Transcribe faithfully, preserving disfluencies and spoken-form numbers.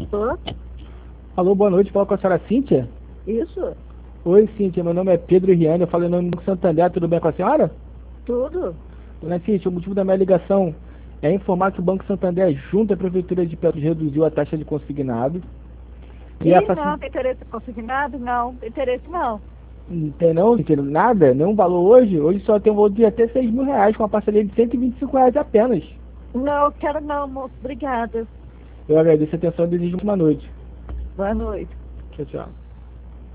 Tô? Alô, boa noite, fala com a senhora Cíntia? Isso? Oi, Cíntia, meu nome é Pedro Riane, eu falo em nome do Santander, tudo bem com a senhora? Tudo? Dona Cíntia, o motivo da minha ligação é informar que o Banco Santander, junto à Prefeitura de Petrópolis, reduziu a taxa de consignado. E a Ih, facil... não, tem interesse consignado? Não, tem interesse não. Não tem não, Cíntia, nada, nenhum valor hoje. Hoje só tem um valor de até seis mil reais, com uma parceria de cento e vinte e cinco reais apenas. Não, quero não, moço. Obrigada. Eu agradeço a atenção e desejo uma noite. Boa noite. Tchau, tchau.